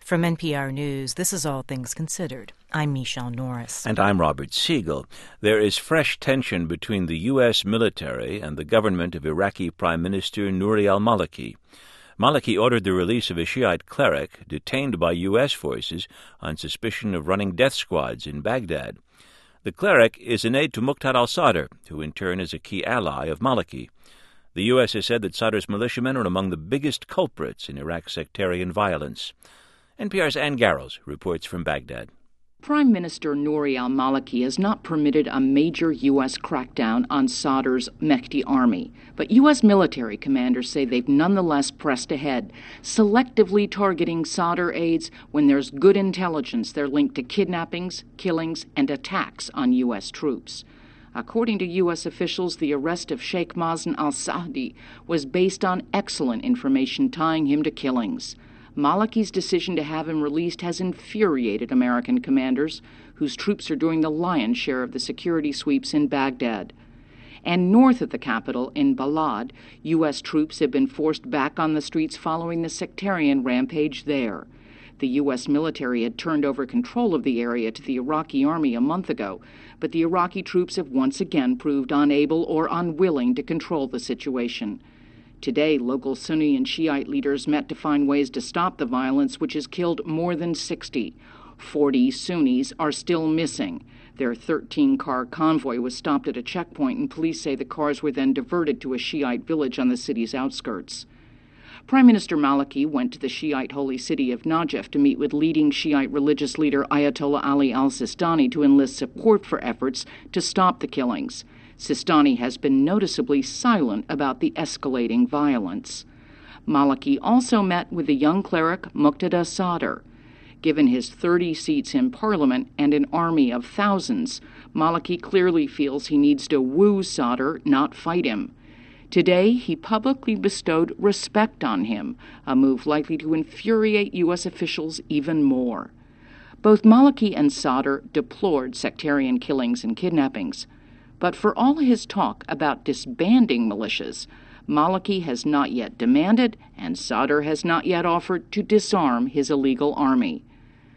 From NPR News, this is All Things Considered. I'm Michelle Norris. And I'm Robert Siegel. There is fresh tension between the U.S. military and the government of Iraqi Prime Minister Nouri al-Maliki. Maliki ordered the release of a Shiite cleric detained by U.S. forces on suspicion of running death squads in Baghdad. The cleric is an aide to Muqtada al-Sadr, who in turn is a key ally of Maliki. The U.S. has said that Sadr's militiamen are among the biggest culprits in Iraq's sectarian violence. NPR's Ann Garrels reports from Baghdad. Prime Minister Nouri al-Maliki has not permitted a major U.S. crackdown on Sadr's Mehdi army, but U.S. military commanders say they've nonetheless pressed ahead, selectively targeting Sadr aides when there's good intelligence they're linked to kidnappings, killings, and attacks on U.S. troops. According to U.S. officials, the arrest of Sheikh Mazen al-Sa'di was based on excellent information tying him to killings. Maliki's decision to have him released has infuriated American commanders, whose troops are doing the lion's share of the security sweeps in Baghdad. And north of the capital, in Balad, U.S. troops have been forced back on the streets following the sectarian rampage there. The U.S. military had turned over control of the area to the Iraqi army a month ago, but the Iraqi troops have once again proved unable or unwilling to control the situation. Today, local Sunni and Shiite leaders met to find ways to stop the violence, which has killed more than 60. 40 Sunnis are still missing. Their 13-car convoy was stopped at a checkpoint, and police say the cars were then diverted to a Shiite village on the city's outskirts. Prime Minister Maliki went to the Shiite holy city of Najaf to meet with leading Shiite religious leader Ayatollah Ali al-Sistani to enlist support for efforts to stop the killings. Sistani has been noticeably silent about the escalating violence. Maliki also met with the young cleric Muqtada Sadr. Given his 30 seats in parliament and an army of thousands, Maliki clearly feels he needs to woo Sadr, not fight him. Today, he publicly bestowed respect on him, a move likely to infuriate U.S. officials even more. Both Maliki and Sadr deplored sectarian killings and kidnappings. But for all his talk about disbanding militias, Maliki has not yet demanded, and Sadr has not yet offered to disarm his illegal army.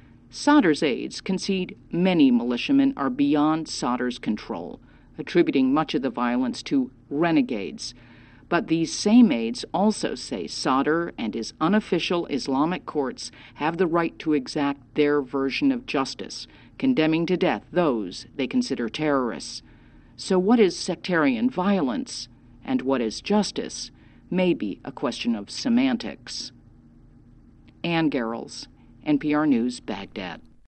Sadr's aides concede many militiamen are beyond Sadr's control, attributing much of the violence to renegades. But these same aides also say Sadr and his unofficial Islamic courts have the right to exact their version of justice, condemning to death those they consider terrorists. So what is sectarian violence, and what is justice, may be a question of semantics. Ann Garrels, NPR News, Baghdad.